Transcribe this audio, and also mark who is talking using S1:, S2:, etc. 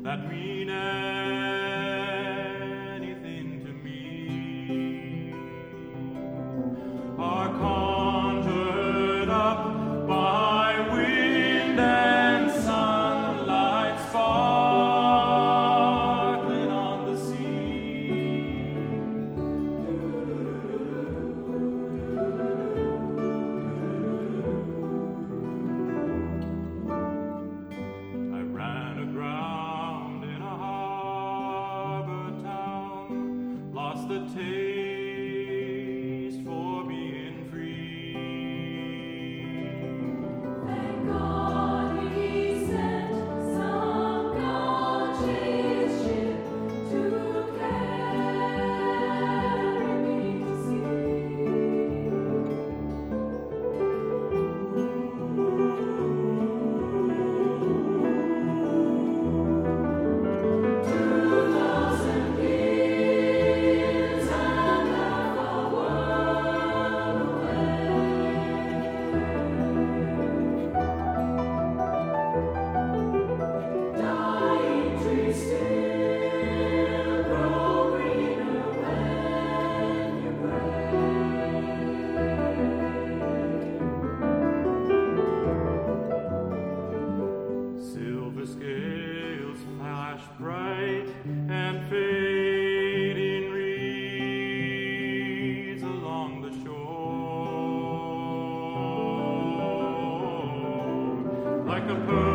S1: that mean anything to me are conjured up by wind and sunlight sparkling on the sea. I ran aground in a harbor town, lost the taste for being free.
S2: Thank God he sent some conscious ship to carry me to sea. 2,000 years and half a world away. Dying trees still grow greener when you pray.
S1: Silver scales flash bright and fading reeds along the shore, like a pearl